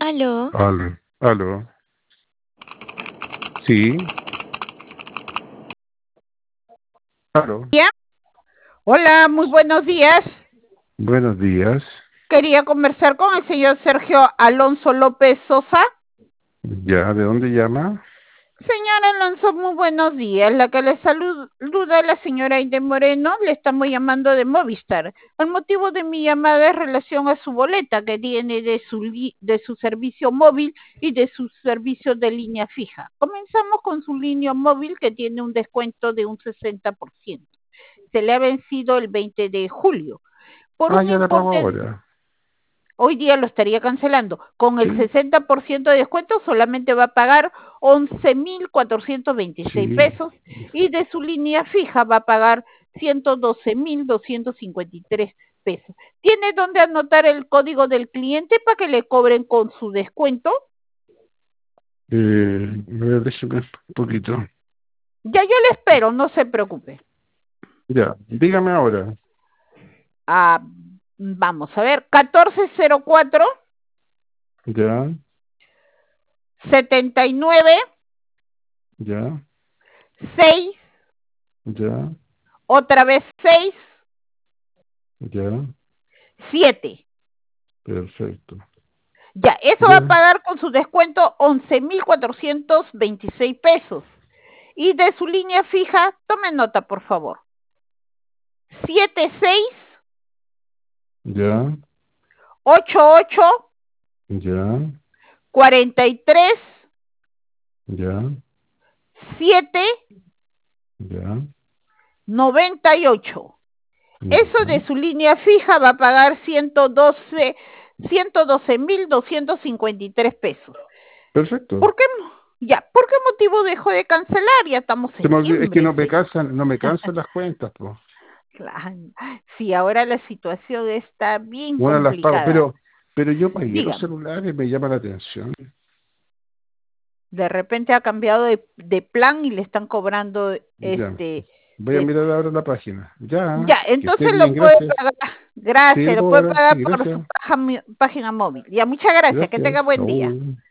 Aló, Aló, aló, sí, aló, Bien. Hola, muy buenos días. buenos días. Quería conversar con el señor Sergio Alonso López Sosa. Ya, ¿de dónde llama? Señor Alonso, muy buenos días. La que le saluda la señora Aide Moreno, le estamos llamando de Movistar. El motivo de mi llamada es relación a su boleta que tiene de su servicio móvil y de su servicio de línea fija. Comenzamos con su línea móvil que tiene un descuento de un 60%. Se le ha vencido el 20 de julio. Por Ah, un ya la pago importe, ahora. hoy día lo estaría cancelando. Con el Sí, 60% de descuento solamente va a pagar 11.426 sí. pesos y de su línea fija va a pagar 112.253 pesos. ¿Tiene donde anotar el código del cliente para que le cobren con su descuento? A ver, déjeme un poquito. Ya yo le espero, no se preocupe. Ya, dígame ahora. Ah, vamos a ver, 1404 Ya, 79 ya, 6, ya, otra vez 6, ya, 7. perfecto. Ya, eso va a Ya, pagar con su descuento 11.426 pesos. Y de su línea fija, tome nota, por favor. 76 ya, 88 ya, 43 ya, 7 ya, 98. Eso ya. de su línea fija va a pagar 112.253 pesos. Perfecto. ¿Por qué? Ya, ¿por qué motivo dejó de cancelar? Ya estamos Se me olvidó, es que septiembre, señor. no me cansan las cuentas, pues. Claro. Sí, ahora la situación está bien Una las pago, complicada. pero yo pagué los Dígame, celulares, me llama la atención. de repente ha cambiado de plan y le están cobrando Ya. este Voy a de mirar ahora la página. Ya, ya, que esté entonces lo bien, puede gracias. pagar. Sí, Gracias, lo lo puedo puede ver, pagar sí, por su gracias. página móvil. Ya, muchas gracias, que Gracias. tenga buen día. Chau.